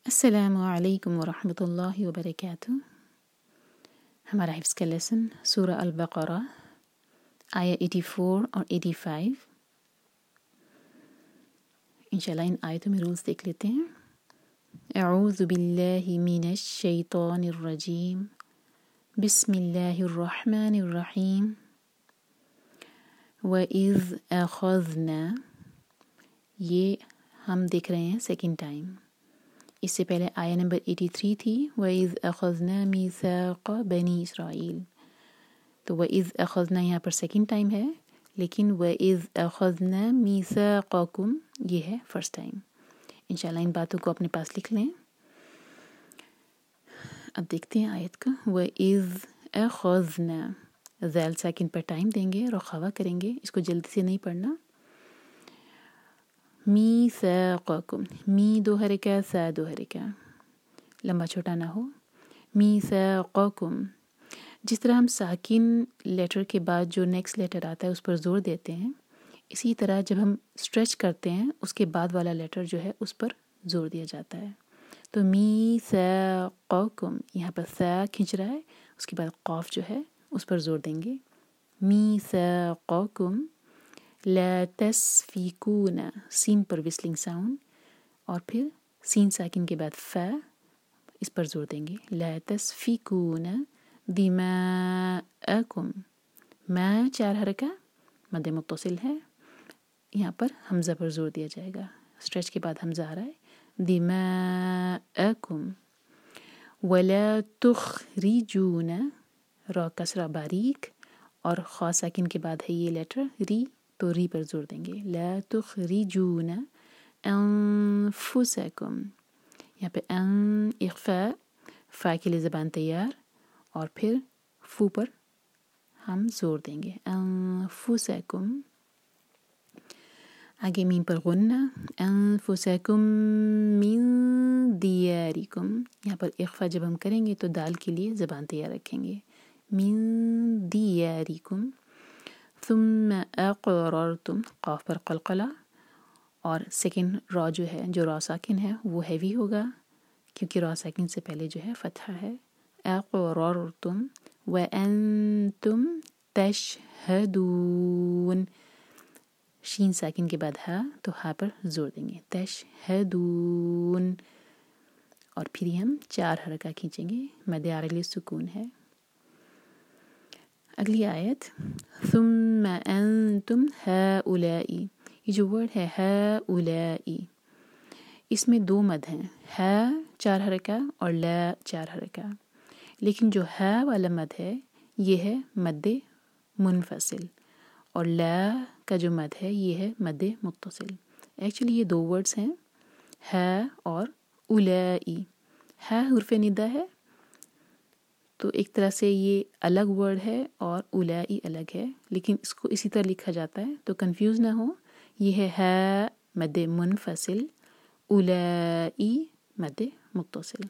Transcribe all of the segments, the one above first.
السلام علیکم ورحمۃ اللہ وبرکاتہ۔ ہمارا حفظ کا لیسن سورہ البقرہ آیا 84 اور 85۔ انشاءاللہ ان آیتوں میں رولز دیکھ لیتے ہیں۔ اعوذ باللہ من الشیطان الرجیم، بسم اللہ الرحمن الرحیم۔ وَإِذْ أَخَذْنَا، یہ ہم دیکھ رہے ہیں سیکنڈ ٹائم۔ اس سے پہلے آیہ نمبر 83 تھی، وَإِذْ أَخَذْنَا مِيثَاقَ بَنِي إِسْرَائِيلَ۔ تو وَإِذْ أَخَذْنَا یہاں پر سیکنڈ ٹائم ہے، لیکن وَإِذْ أَخَذْنَا مِيثَاقَكُمْ یہ ہے فرسٹ ٹائم۔ انشاءاللہ ان باتوں کو اپنے پاس لکھ لیں۔ اب دیکھتے ہیں آیت کو۔ وَإِذْ أَخَذْنَا، ذیل ساکن پر ٹائم دیں گے، رخاوہ کریں گے، اس کو جلدی سے نہیں پڑھنا۔ میثاقکم، می دو حرکہ، سا دو حرکہ، لمبا چھوٹا نہ ہو۔ میثاقکم، جس طرح ہم ساکن لیٹر کے بعد جو نیکسٹ لیٹر آتا ہے اس پر زور دیتے ہیں، اسی طرح جب ہم اسٹریچ کرتے ہیں اس کے بعد والا لیٹر جو ہے اس پر زور دیا جاتا ہے۔ تو میثاقکم، یہاں پر سا کھنچ رہا ہے، اس کے بعد قاف جو ہے اس پر زور دیں گے۔ میثاقکم لا تسفکون، سین پر وسلنگ ساؤنڈ، اور پھر سین ساکن کے بعد فا، اس پر زور دیں گے۔ لا تسفکون دماءکم، ما چار حرکہ، مد متصل ہے، یہاں پر حمزہ پر زور دیا جائے گا، اسٹریچ کے بعد حمزہ آ رہا ہے۔ دماءکم ولا تخرجون، را کسرہ باریک، اور خا ساکن کے بعد ہے یہ لیٹر ری، تو ری پر زور دیں گے۔ لا تخرجون انفسکم، یہاں پہ ان اخفاء، فا کے لیے زبان تیار، اور پھر فو پر ہم زور دیں گے۔ انفسکم، آگے میم پر غنہ، انفسکم من دیارکم، یہاں پر اخفاء جب ہم کریں گے تو دال کے لیے زبان تیار رکھیں گے۔ من دیارکم ثم اقررتم، قاف پر قلقلہ، اور سیکنڈ را جو ہے، جو را ساکن ہے وہ ہیوی ہوگا کیونکہ را ساکن سے پہلے جو ہے فتحہ ہے۔ اقررتم وانتم تشہدون، شین ساکن کے بعد ہا، تو ہا پر زور دیں گے۔ تشہدون، اور پھر ہم چار حرکہ کھینچیں گے، مد عارض سکون ہے۔ اگلی آیت، ثم انتم ہؤلاء، یہ جو ورڈ ہے ہؤلاء، اس میں دو مد ہیں، ہا چار حرکہ اور لا چار حرکہ، لیکن جو ہا والا مد ہے یہ ہے مد منفصل، اور لا کا جو مد ہے یہ ہے مد متصل۔ ایکچولی یہ دو ورڈز ہیں، ہا اور اولائی۔ ہا حرف ندا ہے، تو ایک طرح سے یہ الگ ورڈ ہے اور اولائی الگ ہے، لیکن اس کو اسی طرح لکھا جاتا ہے تو کنفیوز نہ ہو۔ یہ ہے ہا مد منفصل، اولائی مد متصل۔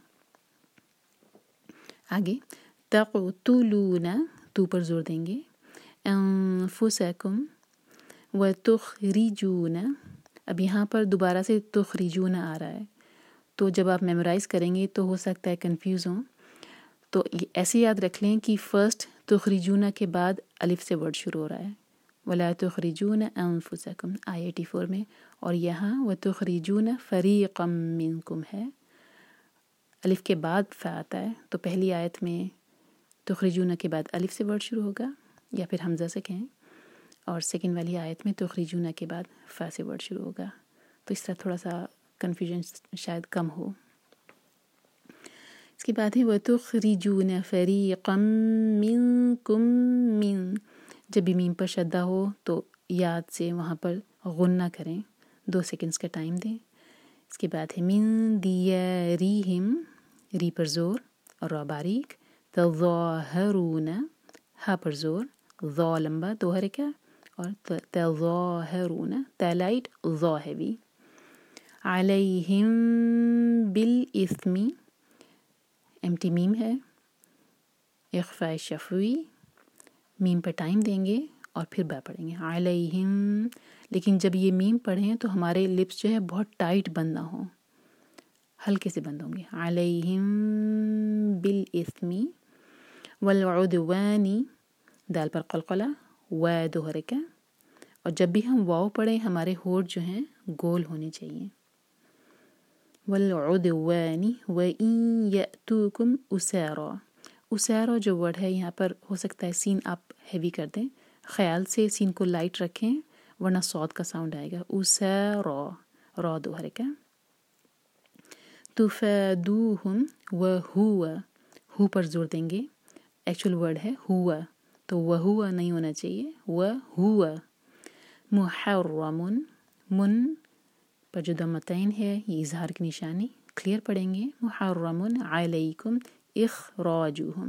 آگے تقتلون، تو پر زور دیں گے۔ انفسکم وتخرجون، اب یہاں پر دوبارہ سے تخرجون آ رہا ہے، تو جب آپ میمورائز کریں گے تو ہو سکتا ہے کنفیوز ہوں، تو ایسے یاد رکھ لیں کہ فرسٹ تخرجون کے بعد الف سے ورڈ شروع ہو رہا ہے، ولا تخرجون انفسکم آیہ 84 میں، اور یہاں وتخرجون فریقا منکم ہے، الف کے بعد فا آتا ہے، تو پہلی آیت میں تخرجون کے بعد الف سے ورڈ شروع ہوگا، یا پھر حمزہ سے کہیں، اور سیکنڈ والی آیت میں تخرجون کے بعد فا سے ورڈ شروع ہوگا، تو اس طرح تھوڑا سا کنفیوژن شاید کم ہو۔ اس کے بعد ہے وَتُخْرِجُونَ فَرِيقًا مِّنكُم مِّن، جب بھی میم پر شدہ ہو تو یاد سے وہاں پر غنہ کریں، 2 سیکنڈز کا ٹائم دیں۔ اس کے بعد ہے مِن دیارِہِم، ری پر زور اور را باریک، تظاہرون، ہا پر زور، ظا لمبا 2 حرکہ، اور تظاہرون، تا لائٹ، ظا ہیوی۔ علیہم بالاسم، ایمٹی میم ہے، اخفاء شفوی، میم پر ٹائم دیں گے اور پھر با پڑھیں گے علیہم، لیکن جب یہ میم پڑھیں تو ہمارے لپس جو ہے بہت ٹائٹ بند نہ ہوں، ہلکے سے بند ہوں گے. علیہم بالاسم والعدوان، دال پر قلقلہ، و دو حرکہ. اور جب بھی ہم واو پڑھیں ہمارے ہونٹ جو ہیں گول ہونے چاہیے. والعدوان وَإِن يَأْتُوكُمْ أُسَارًا. اسارا جو ورڈ ہے یہاں پر ہو سکتا ہے سین آپ ہیوی کر دیں، خیال سے سین کو لائٹ رکھیں ورنہ صاد کا ساؤنڈ آئے گا. اسارا، را دو حرکہ. تفادوہم وہو، ہو پر زور دیں گے، ایکچول ورڈ ہے ہوا تو وہو نہیں ہونا چاہیے، وہو. محرم، من پر جو ضمتین ہے یہ اظہار کی نشانی، کلیئر پڑھیں گے. محرم علیکم اخراجہم.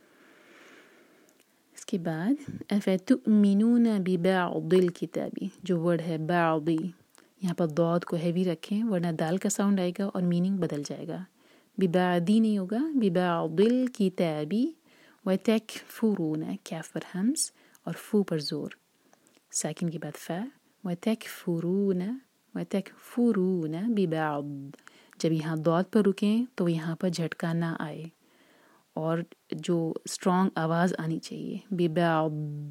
اس کے بعد افتؤمنون ببعض الکتاب، جو ورڈ ہے بعضی، یہاں پر ضاد کو ہیوی رکھیں ورنہ دال کا ساؤنڈ آئے گا اور میننگ بدل جائے گا. ببعضی نہیں ہوگا، ببعض الکتاب. وتکفرون، کیف پر ہمز اور فو پر زور، ساکن کے بعد فا. وتکفرون، وتکفرون ببعض. جب یہاں ضاد پر رکیں تو یہاں پر جھٹکا نہ آئے اور جو اسٹرانگ آواز آنی چاہیے، ببعض.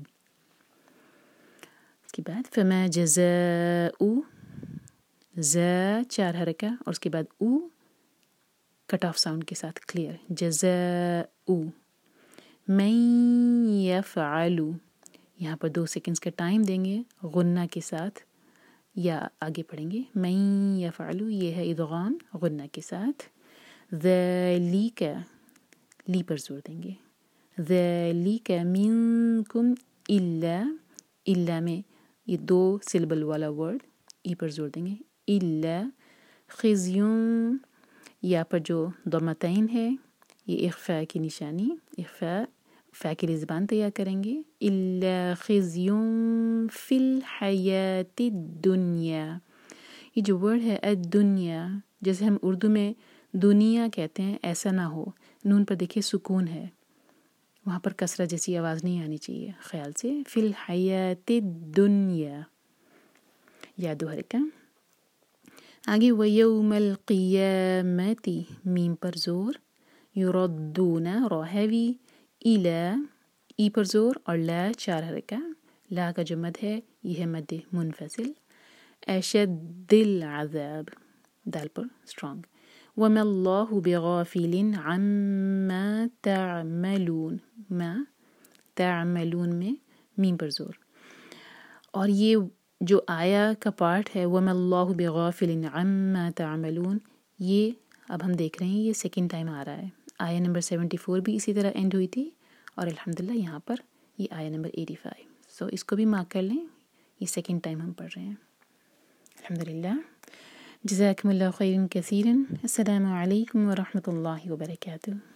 اس کے بعد فما جزاء، زا چار حرکہ اور اس کے بعد او کٹ آف ساؤنڈ کے ساتھ کلیئر. جزاء من یفعل، یہاں پر 2 سیکنڈز کا ٹائم دیں گے غنہ کے ساتھ یا آگے پڑھیں گے. من یفعل یہ ہے ادغام غنہ کے ساتھ. ذالک، لی پر زور دیں گے. ذالک منکم الا، الا میں یہ 2 سلبل والا ورڈ ای پر زور دیں گے. الا خزیون، یا پر جو ضمتین ہے یہ اخفاء کی نشانی، اخفاء فا کے لیے زبان تیار کریں گے. الا خزیون فی الحیات الدنیا. یہ جو ورڈ ہے الدنیا، جیسے ہم اردو میں دنیا کہتے ہیں ایسا نہ ہو، نون پر دیکھیے سکون ہے، وہاں پر کسرہ جیسی آواز نہیں آنی چاہیے، خیال سے. فی الحیات الدنیا، یا دو حرکہ. آگے ویوم القیامت، میم پر زور. یردون، را ہیوی. الا، ای پر زور اور لا 4 حرکہ. لا کا جو مد ہے یہ ہے مد منفصل. اشد العذاب، دال پر اسٹرانگ. وما اللہ بغافل عما تعملون، ما تعملون میں میم پر زور. اور یہ جو آیا کا پارٹ ہے وما اللہ بغافل عما تعملون، یہ اب ہم دیکھ رہے ہیں یہ سیکنڈ ٹائم آ رہا ہے. آیا نمبر 74 بھی اسی طرح اینڈ ہوئی تھی اور الحمدللہ یہاں پر یہ آیا نمبر 85. سو اس کو بھی مارک کر لیں، یہ سیکنڈ ٹائم ہم پڑھ رہے ہیں الحمدللہ. جزاکم اللہ خیرا کثیرا. السلام علیکم ورحمۃ اللہ وبرکاتہ.